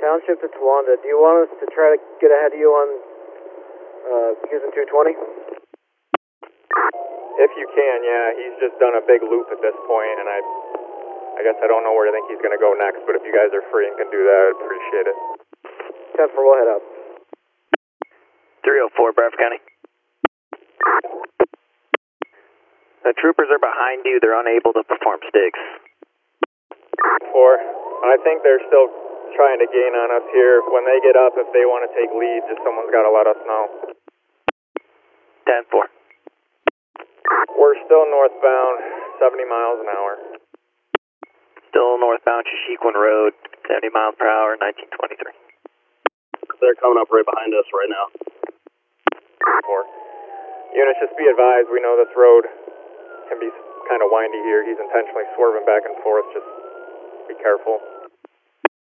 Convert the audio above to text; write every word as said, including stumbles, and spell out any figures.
Township to Towanda, do you want us to try to get ahead of you on uh, using two twenty? If you can, yeah. He's just done a big loop at this point, and I I guess I don't know where I think he's going to go next, but if you guys are free and can do that, I'd appreciate it. ten four, we'll head up. three oh four, Bradford County. The troopers are behind you. They're unable to perform sticks. Four. I think they're still trying to gain on us here. When they get up, if they want to take lead, just someone's got to let us know. ten four. We're still northbound, seventy miles an hour. Still northbound Shishikwan Road, seventy miles per hour, nineteen twenty-three. They're coming up right behind us right now. Four. Units, just be advised, we know this road can be kind of windy here. He's intentionally swerving back and forth. Just be careful.